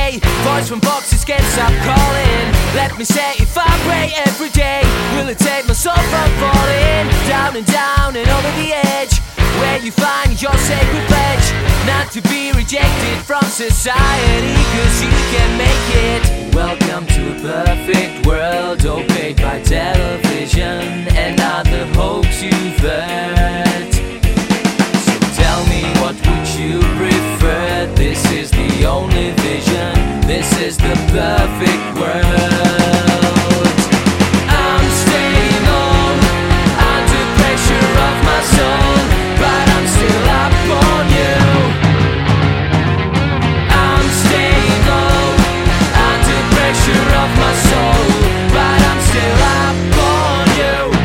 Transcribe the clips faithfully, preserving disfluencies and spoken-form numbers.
day. Voice from boxes can't stop calling. Let me say, if I pray every day, will it take my soul from falling down and down and over the edge, where you find your sacred pledge not to be rejected from society, cause you can make it. Welcome to a perfect world, opaque by television and other hopes you've heard. So tell me, what would you prefer? This is the only vision, this is the perfect world. I'm staying on under pressure of my soul, but I'm still up on you. I'm staying low under pressure of my soul, but I'm still up on you.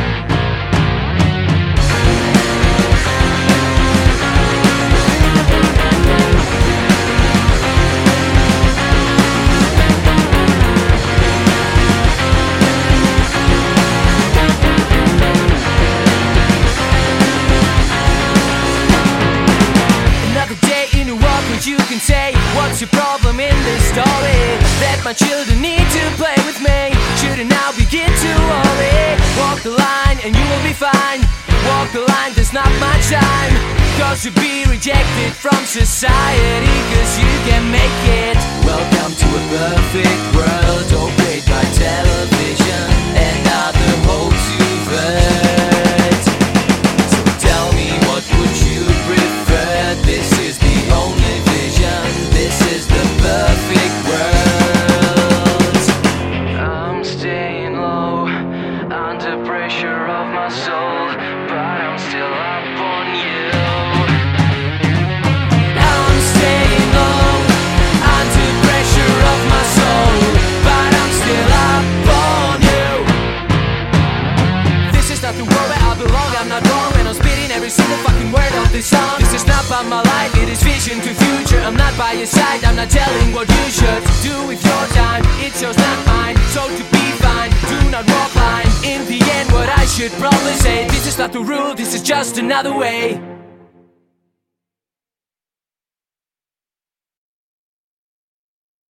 Another day in a walk where you can say, what's your problem in this story? That my children need to play with me. Shouldn't now begin to worry. Walk the line and you will be fine. Walk the line, there's not much time. Cause you'll be rejected from society, cause you can make it. Welcome to a perfect world, opaque by television and other hopes you've heard. So tell me, what would you prefer? This is the only vision, this is the perfect world. I'm staying low under pressure of my soul, but I'm still up on you. I'm staying low under pressure of my soul, but I'm still up on you. This is not the world where I belong, I'm not wrong when I'm spitting every single fucking word of this song. This is not about my life, it is vision to future. I'm not by your side, I'm not telling what you should do with your time. It's yours, not mine, so to be fine, do not walk line. In the end, what I should probably say, this is not the rule, this is just another way.